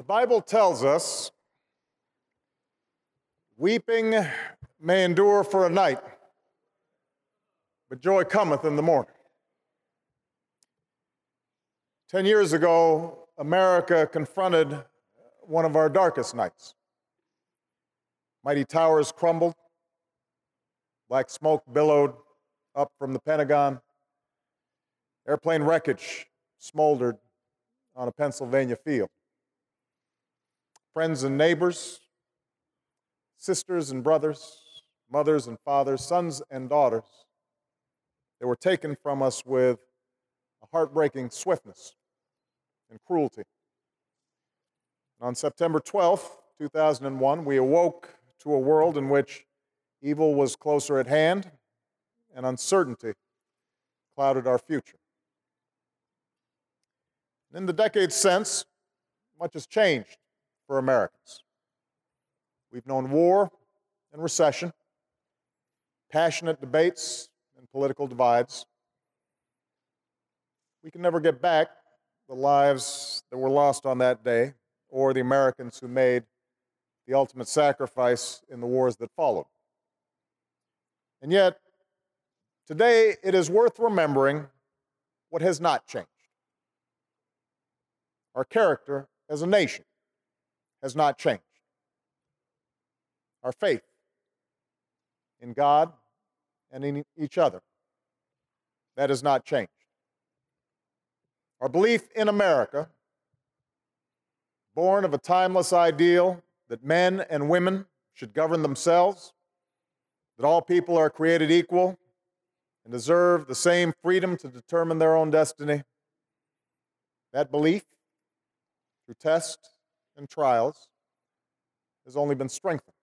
The Bible tells us, weeping may endure for a night, but joy cometh in the morning. 10 years ago, America confronted one of our darkest nights. Mighty towers crumbled, black smoke billowed up from the Pentagon, airplane wreckage smoldered on a Pennsylvania field. Friends and neighbors, sisters and brothers, mothers and fathers, sons and daughters, they were taken from us with a heartbreaking swiftness and cruelty. And on September 12th, 2001, we awoke to a world in which evil was closer at hand and uncertainty clouded our future. In the decades since, much has changed for Americans. We've known war and recession, passionate debates and political divides. We can never get back the lives that were lost on that day or the Americans who made the ultimate sacrifice in the wars that followed. And yet, today it is worth remembering what has not changed. Our character as a nation has not changed. Our faith in God and in each other, that has not changed. Our belief in America, born of a timeless ideal that men and women should govern themselves, that all people are created equal and deserve the same freedom to determine their own destiny, that belief, through tests and trials, has only been strengthened.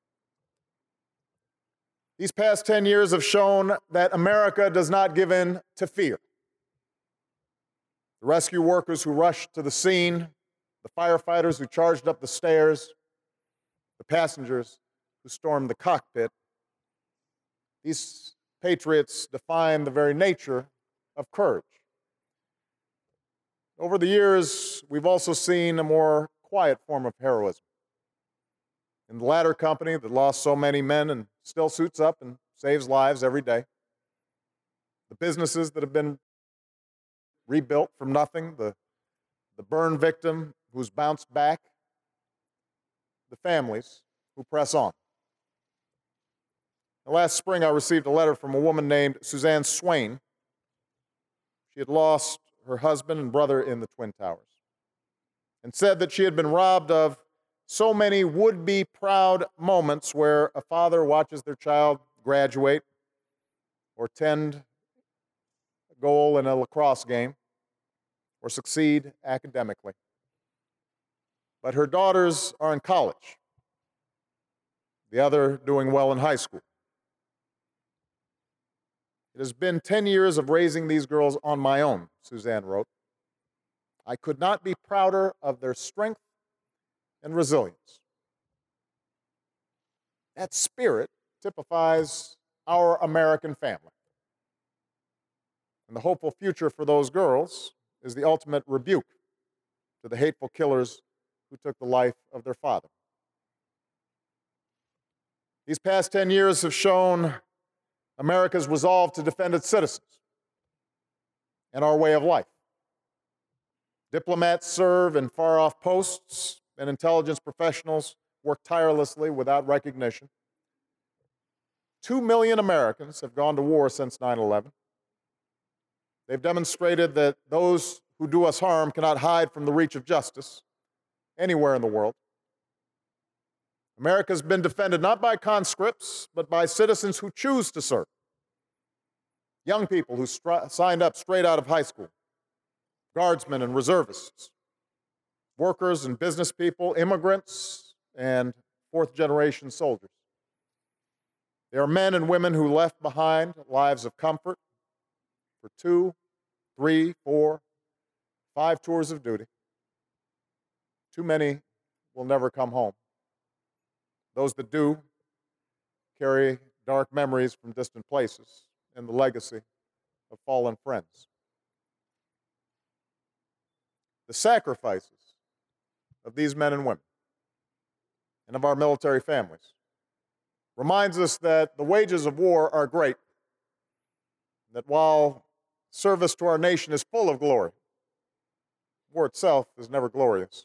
These past 10 years have shown that America does not give in to fear. The rescue workers who rushed to the scene, the firefighters who charged up the stairs, the passengers who stormed the cockpit, these patriots define the very nature of courage. Over the years, we've also seen a more quiet form of heroism. In the ladder company that lost so many men and still suits up and saves lives every day. The businesses that have been rebuilt from nothing, the burn victim who's bounced back, the families who press on. Last spring, I received a letter from a woman named Suzanne Swain. She had lost her husband and brother in the Twin Towers and said that she had been robbed of so many would-be proud moments where a father watches their child graduate or tend a goal in a lacrosse game or succeed academically. But her daughters are in college, the other doing well in high school. It has been 10 years of raising these girls on my own, Suzanne wrote. I could not be prouder of their strength and resilience. That spirit typifies our American family. And the hopeful future for those girls is the ultimate rebuke to the hateful killers who took the life of their father. These past 10 years have shown America's resolve to defend its citizens and our way of life. Diplomats serve in far-off posts, and intelligence professionals work tirelessly without recognition. 2 million Americans have gone to war since 9/11. They've demonstrated that those who do us harm cannot hide from the reach of justice anywhere in the world. America's been defended not by conscripts, but by citizens who choose to serve. Young people who signed up straight out of high school, guardsmen and reservists, workers and business people, immigrants, and fourth-generation soldiers. They are men and women who left behind lives of comfort for 2, 3, 4, 5 tours of duty. Too many will never come home. Those that do carry dark memories from distant places and the legacy of fallen friends. The sacrifices of these men and women and of our military families reminds us that the wages of war are great, that while service to our nation is full of glory, war itself is never glorious.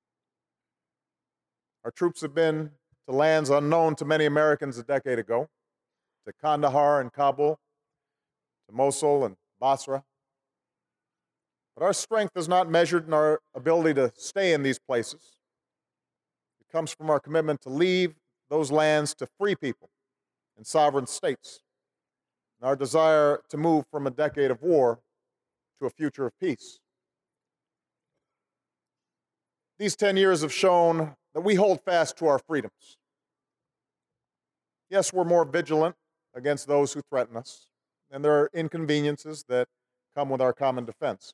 Our troops have been to lands unknown to many Americans a decade ago, to Kandahar and Kabul, to Mosul and Basra. But our strength is not measured in our ability to stay in these places. It comes from our commitment to leave those lands to free people and sovereign states, and our desire to move from a decade of war to a future of peace. These 10 years have shown that we hold fast to our freedoms. Yes, we're more vigilant against those who threaten us, and there are inconveniences that come with our common defense.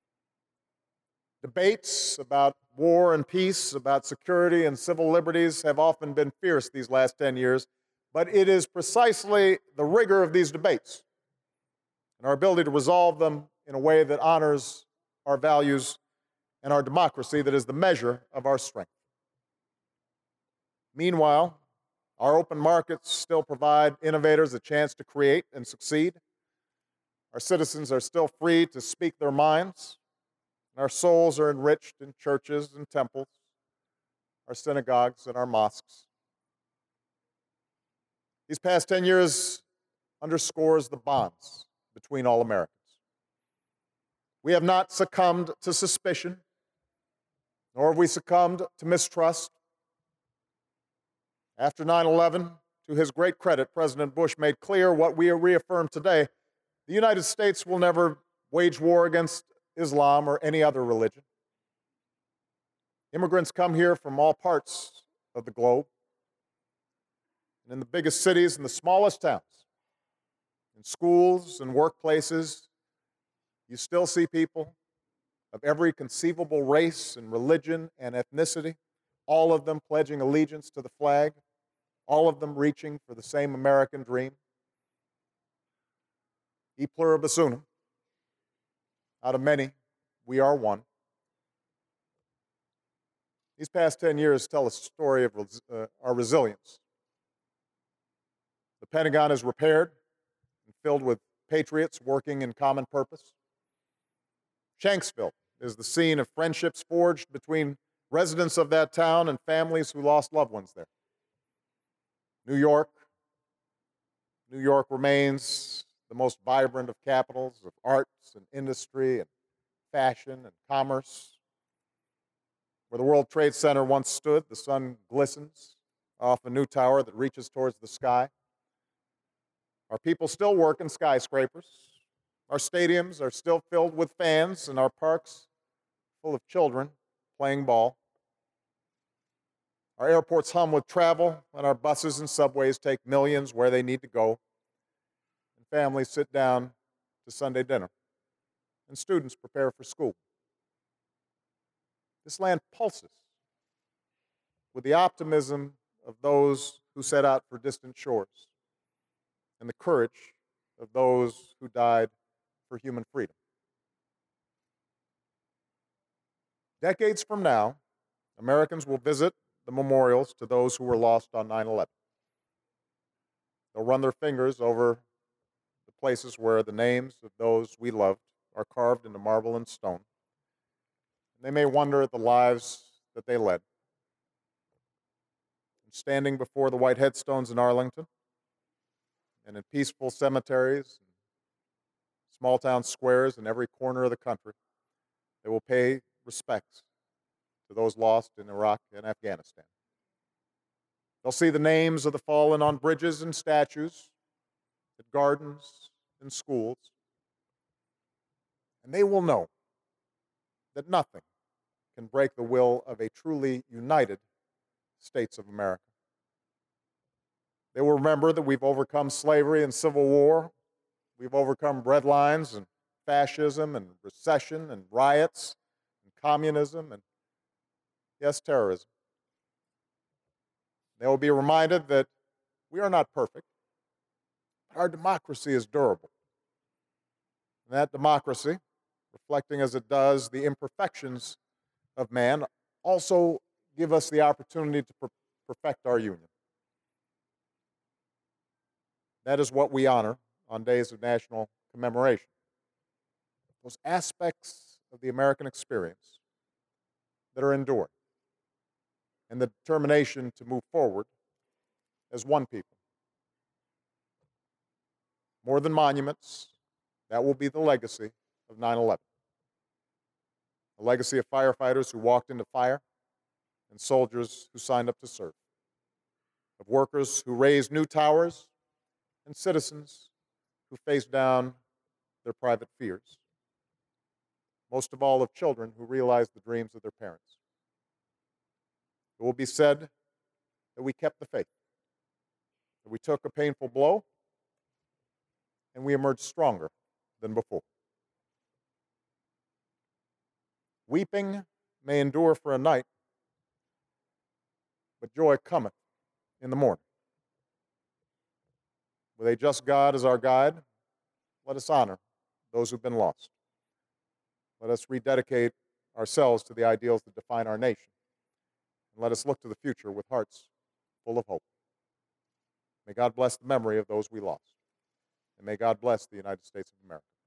Debates about war and peace, about security and civil liberties have often been fierce these last 10 years, but it is precisely the rigor of these debates and our ability to resolve them in a way that honors our values and our democracy that is the measure of our strength. Meanwhile, our open markets still provide innovators a chance to create and succeed. Our citizens are still free to speak their minds. Our souls are enriched in churches and temples, our synagogues and our mosques. These past 10 years underscores the bonds between all Americans. We have not succumbed to suspicion, nor have we succumbed to mistrust. After 9/11, to his great credit, President Bush made clear what we reaffirm today: the United States will never wage war against Islam or any other religion. Immigrants come here from all parts of the globe. And in the biggest cities and the smallest towns, in schools and workplaces, you still see people of every conceivable race and religion and ethnicity, all of them pledging allegiance to the flag, all of them reaching for the same American dream. E pluribus unum. Out of many, we are one. These past 10 years tell a story of our resilience. The Pentagon is repaired and filled with patriots working in common purpose. Shanksville is the scene of friendships forged between residents of that town and families who lost loved ones there. New York remains the most vibrant of capitals of arts and industry and fashion and commerce. Where the World Trade Center once stood, the sun glistens off a new tower that reaches towards the sky. Our people still work in skyscrapers. Our stadiums are still filled with fans, and our parks full of children playing ball. Our airports hum with travel, and our buses and subways take millions where they need to go. And families sit down to Sunday dinner, and students prepare for school. This land pulses with the optimism of those who set out for distant shores and the courage of those who died for human freedom. Decades from now, Americans will visit the memorials to those who were lost on 9/11. They'll run their fingers over the places where the names of those we loved are carved into marble and stone. And they may wonder at the lives that they led. And standing before the white headstones in Arlington and in peaceful cemeteries and small town squares in every corner of the country, they will pay respects to those lost in Iraq and Afghanistan. They'll see the names of the fallen on bridges and statues, at gardens and schools. And they will know that nothing can break the will of a truly united states of America. They will remember that we've overcome slavery and civil war. We've overcome breadlines and fascism and recession and riots and communism and, yes, terrorism. They will be reminded that we are not perfect. Our democracy is durable. And that democracy, reflecting as it does the imperfections of man, also give us the opportunity to perfect our union. That is what we honor on days of national commemoration. Those aspects of the American experience that are enduring, and the determination to move forward as one people. More than monuments, that will be the legacy of 9/11. A legacy of firefighters who walked into fire and soldiers who signed up to serve, of workers who raised new towers and citizens who faced down their private fears. Most of all, of children who realized the dreams of their parents. It will be said that we kept the faith, that we took a painful blow, and we emerged stronger than before. Weeping may endure for a night, but joy cometh in the morning. With a just God as our guide, let us honor those who've been lost. Let us rededicate ourselves to the ideals that define our nation. And let us look to the future with hearts full of hope. May God bless the memory of those we lost. And may God bless the United States of America.